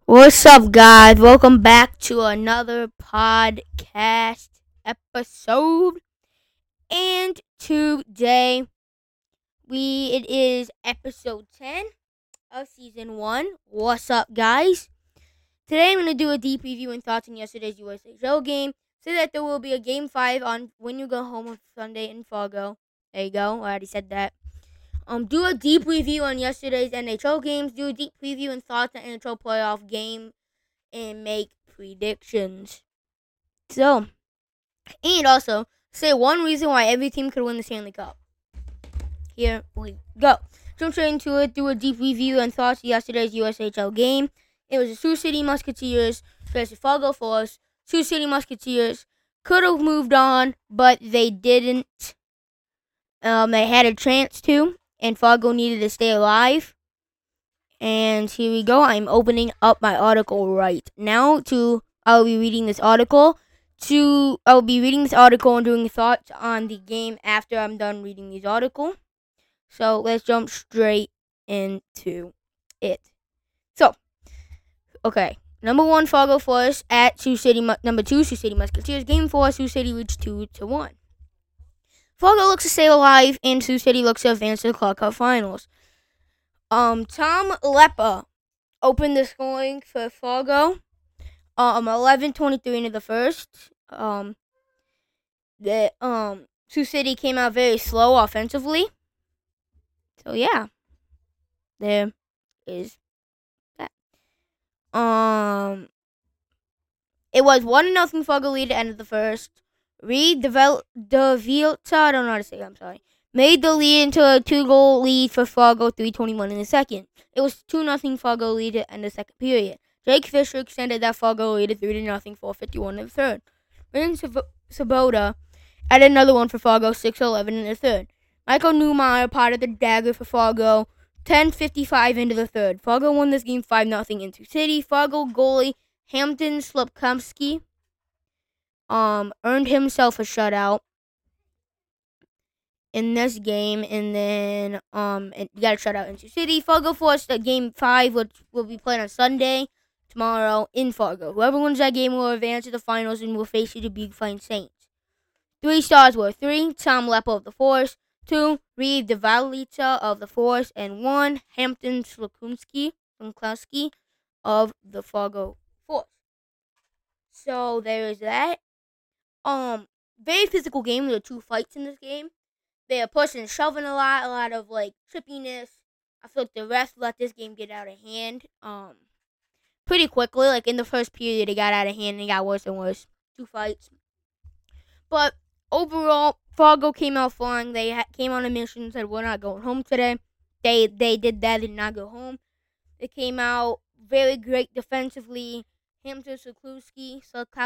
What's up, guys? Welcome back to another podcast episode. And today, it is episode 10 of season 1. What's up, guys? Today, I'm going to do a deep review and thoughts on yesterday's USHL game. So that there will be a game 5 on When You Go Home on Sunday in Fargo. There you go. I already said that. Do a deep review on yesterday's NHL games. Do a deep preview and thoughts on NHL playoff game and make predictions. So, and also say one reason why every team could win the Stanley Cup. Here we go. Jump straight into it. Do a deep review and thoughts of yesterday's USHL game. It was the Sioux City Musketeers versus Fargo Force. Sioux City Musketeers could have moved on, but they didn't. They had a chance to, and Fargo needed to stay alive. And here we go. I'm opening up my article right now. I'll be reading this article. I'll be reading this article and doing thoughts on the game after I'm done reading this article. So let's jump straight into it. So, okay. Number 1, Fargo Force at Sioux City. Number 2, Sioux City Musketeers. Game 4, Sioux City reached 2-1. Fargo looks to stay alive, and Sioux City looks to advance to the Clark Cup Finals. Tom Leppa opened the scoring for Fargo. 11:23 into the first. Sioux City came out very slow offensively. So yeah, there is that. It was 1-0 Fargo lead at the end of the first. Reed Devilta, I don't know how to say it, I'm sorry, made the lead into a 2-goal lead for Fargo, 3:21 in the second. It was 2-0 Fargo lead at the end of the second period. Jake Fisher extended that Fargo lead to 3-0, 4:51 in the third. Brandon Sabota added another one for Fargo, 6:11 in the third. Michael Newmeyer potted the dagger for Fargo, 10:55 into the third. Fargo won this game 5-0 into City. Fargo goalie Hampton Slupkowski earned himself a shutout in this game, and then it got a shutout into City. Fargo forced a game 5, which will be played on Sunday tomorrow in Fargo. Whoever wins that game will advance to the finals and will face the Big Fine Saints. 3 stars were 3, Tom Leppa of the Force, 2, Reed Devalita of the Force, and 1, Hampton Slukowski of the Fargo Force. So there is that. Very physical game. There were 2 fights in this game. They are pushing and shoving a lot of like trippiness. I feel like the refs let this game get out of hand. Pretty quickly. Like in the first period, it got out of hand and it got worse and worse. 2 fights. But overall, Fargo came out flying. They came on a mission and said, we're not going home today. They did that and not go home. They came out very great defensively. Hampton Slukowski,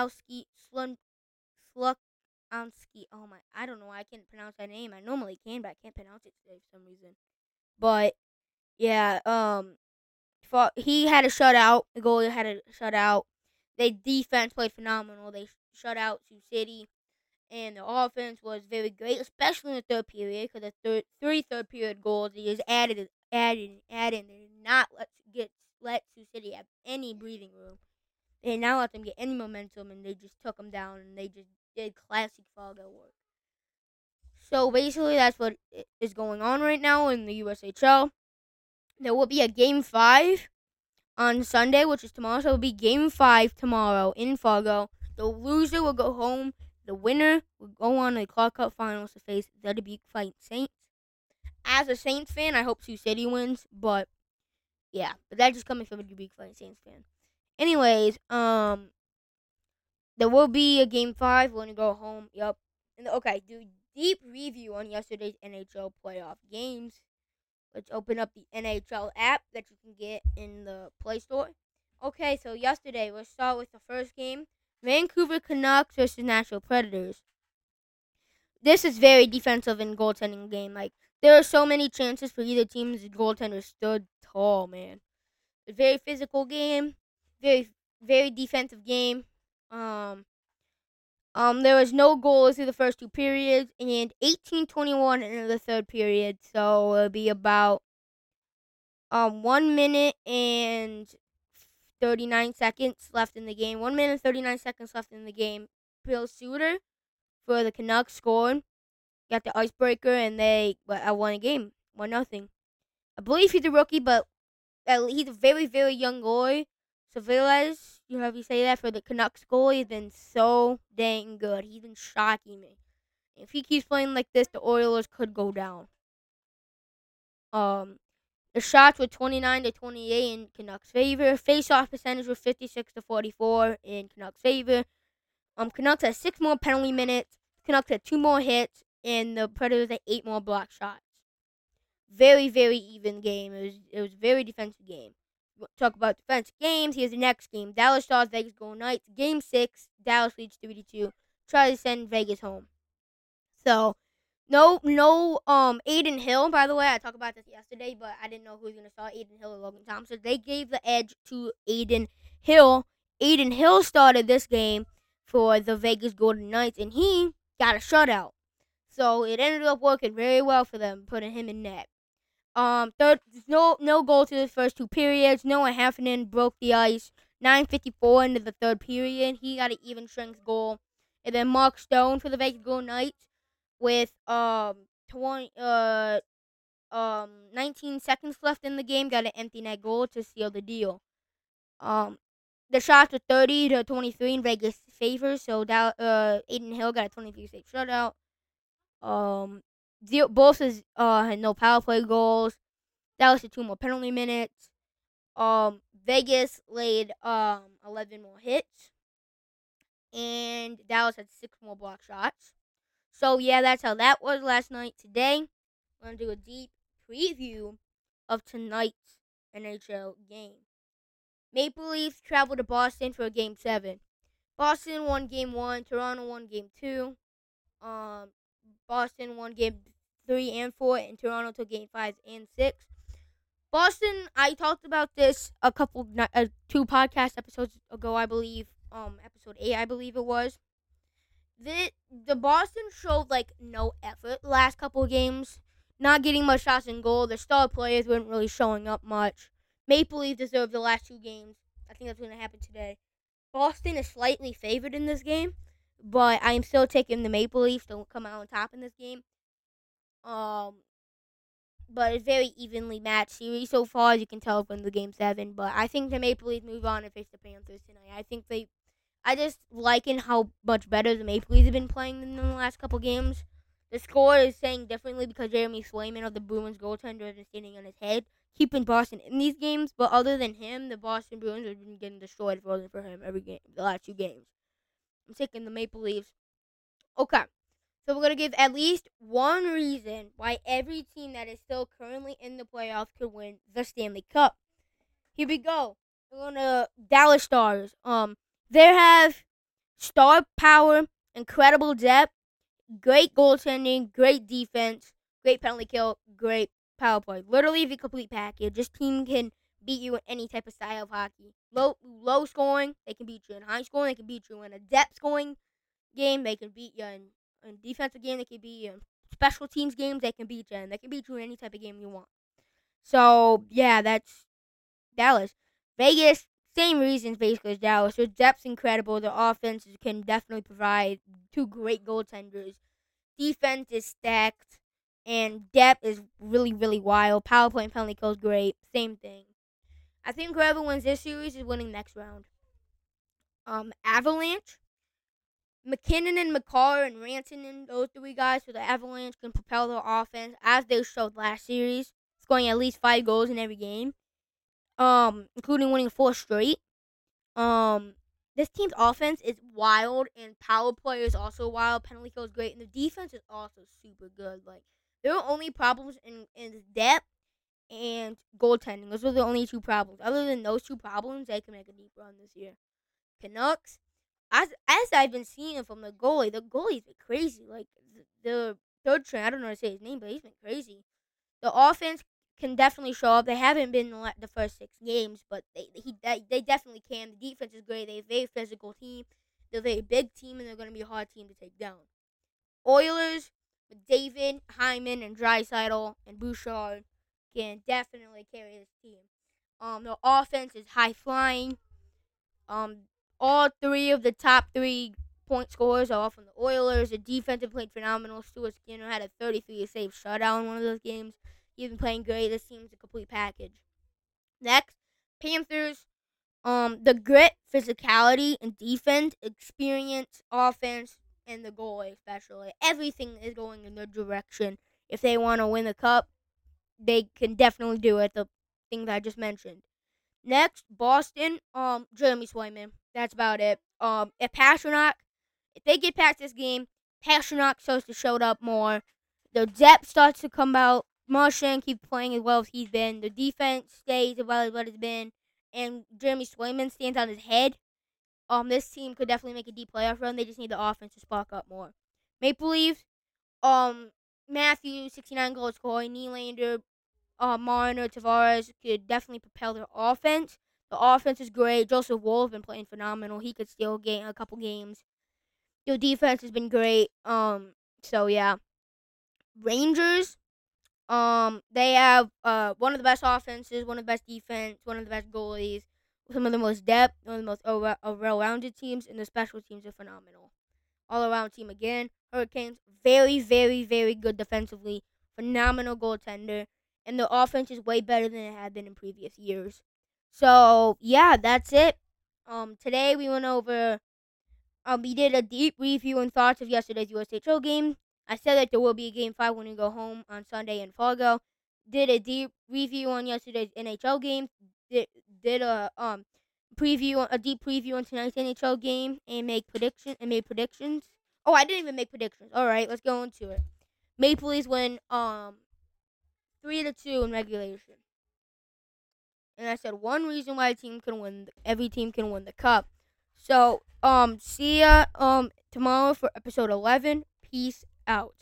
oh my, I don't know why I can't pronounce that name. I normally can, but I can't pronounce it today for some reason. But yeah, he had a shutout. The goalie had a shutout. Their defense played phenomenal. They shut out Sioux City, and the offense was very great, especially in the third period, because the 3 third period goals they just added. They did not let Sioux City have any breathing room. They did not let them get any momentum, and they just took them down, and they just did classic Fargo work. So basically, that's what is going on right now in the USHL. There will be a game 5 on Sunday, which is tomorrow. So it will be game 5 tomorrow in Fargo. The loser will go home. The winner will go on to the Clark Cup Finals to face the Big Fight Saints. As a Saints fan, I hope Sioux City wins, but yeah, but that's just coming from a Big Fight Saints fan. Anyways, there will be a game 5 when you go home. Yep. And okay, do deep review on yesterday's NHL playoff games. Let's open up the NHL app that you can get in the Play Store. Okay, so yesterday, let's start with the first game. Vancouver Canucks versus Nashville Predators. This is very defensive and goaltending game. Like, there are so many chances for either team's goaltender stood tall, man. A very physical game. Very defensive game. There was no goals through the first 2 periods, and 18:21 in the third period. So it'll be about 1 minute and 39 seconds left in the game. 1 minute and 39 seconds left in the game. Bill Suter for the Canucks scored. Got the icebreaker, and they won a game. 1-0. I believe he's a rookie, but he's a very, very young goalie. Saviles, you have you say that for the Canucks goalie, he's been so dang good. He's been shocking me. If he keeps playing like this, the Oilers could go down. The shots were 29-28 in Canucks' favor. Face-off percentage was 56-44 in Canucks' favor. Canucks had 6 more penalty minutes. Canucks had 2 more hits, and the Predators had 8 more block shots. Very, very even game. It was a very defensive game. We'll talk about defensive games. Here's the next game. Dallas Stars, Vegas Golden Knights. Game 6. Dallas leads 3-2. Try to send Vegas home. So, no, Adin Hill, by the way. I talked about this yesterday, but I didn't know who was going to start, Adin Hill or Logan Thompson. They gave the edge to Adin Hill. Adin Hill started this game for the Vegas Golden Knights, and he got a shutout. So, it ended up working very well for them, putting him in net. No goal to the first 2 periods. Noah Heffernan broke the ice. 9:54 into the third period. He got an even strength goal. And then Mark Stone for the Vegas Golden Knights with 19 seconds left in the game, got an empty net goal to seal the deal. The shots were 30-23 in Vegas' favor, so Adin Hill got a 23-save shutout. Both had no power play goals. Dallas had 2 more penalty minutes. Vegas laid 11 more hits, and Dallas had 6 more block shots. So yeah, that's how that was last night. Today, we're gonna do a deep preview of tonight's NHL game. Maple Leafs traveled to Boston for Game 7. Boston won Game 1. Toronto won Game 2. Boston won Game 3 and 4, and Toronto took Game 5 and 6. Boston, I talked about this a couple, 2 podcast episodes ago, I believe. Episode 8, I believe it was. The Boston showed no effort the last couple of games, not getting much shots in goal. Their star players weren't really showing up much. Maple Leafs deserved the last 2 games. I think that's going to happen today. Boston is slightly favored in this game, but I am still taking the Maple Leafs to come out on top in this game. But it's very evenly matched series so far, as you can tell from the Game 7. But I think the Maple Leafs move on and face the Panthers tonight. I just liking how much better the Maple Leafs have been playing than in the last couple games. The score is saying differently because Jeremy Swayman of the Bruins goaltender is standing on his head, keeping Boston in these games. But other than him, the Boston Bruins have been getting destroyed for him every game, the last 2 games. I'm taking the Maple Leafs. Okay, so we're going to give at least one reason why every team that is still currently in the playoffs could win the Stanley Cup. Here we go. We're going to Dallas Stars. They have star power, incredible depth, great goaltending, great defense, great penalty kill, great power play. Literally the complete package. This team can beat you in any type of style of hockey. Low scoring, they can beat you. In high scoring, they can beat you. In a depth scoring game, they can beat you. In defensive game, they can beat you. In special teams games, they can beat you. And they can beat you in any type of game you want. So, yeah, that's Dallas. Vegas, same reasons basically as Dallas. Their depth's incredible. Their offense can definitely provide 2 great goaltenders. Defense is stacked. And depth is really, really wild. Power play and penalty kill is great. Same thing. I think whoever wins this series is winning next round. Avalanche. McKinnon and McCarr and Rantanen, those 3 guys for the Avalanche can propel their offense as they showed last series, scoring at least 5 goals in every game, including winning 4 straight. This team's offense is wild, and power play is also wild. Penalty kill is great, and the defense is also super good. There are only problems in depth and goaltending. Those are the only 2 problems. Other than those 2 problems, they can make a deep run this year. Canucks. As I've been seeing from the goalie's been crazy. The third string, I don't know how to say his name, but he's been crazy. The offense can definitely show up. They haven't been in the first 6 games, but they definitely can. The defense is great. They're a very physical team. They're a very big team, and they're going to be a hard team to take down. Oilers with David, Hyman, and Draisaitl and Bouchard can definitely carry this team. The offense is high flying. All three of the top 3 point scorers are all from the Oilers. The defensive played phenomenal. Stuart Skinner had a 33-save shutout in one of those games. He's been playing great. This team's a complete package. Next, Panthers. The grit, physicality, and defense, experience, offense, and the goalie especially. Everything is going in their direction. If they want to win the cup, they can definitely do it. The things I just mentioned. Next, Boston. Jeremy Swayman. That's about it. If Pastrnak, if they get past this game, Pastrnak starts to show up more. The depth starts to come out. Marchand keeps playing as well as he's been. The defense stays as well as what it's been. And Jeremy Swayman stands on his head. This team could definitely make a deep playoff run. They just need the offense to spark up more. Maple Leafs. Matthews, 69 goals scoring. Nylander, Marner, Tavares could definitely propel their offense. The offense is great. Joseph Woll been playing phenomenal. He could still gain a couple games. Their defense has been great. So yeah. Rangers. They have one of the best offenses, one of the best defense, one of the best goalies, some of the most depth, one of the most well-rounded teams, and the special teams are phenomenal. All-around team again. Hurricanes, very, very, very good defensively. Phenomenal goaltender. And the offense is way better than it had been in previous years. So, yeah, that's it. Today we went over, we did a deep review and thoughts of yesterday's USHL game. I said that there will be a Game 5 when we go home on Sunday in Fargo. Did a deep review on yesterday's NHL game. Did a deep preview on tonight's NHL game and made predictions. Oh, I didn't even make predictions. All right, let's go into it. Maple Leafs win 3-2 in regulation. And I said one reason why every team can win the cup. So see ya tomorrow for episode 11. Peace out.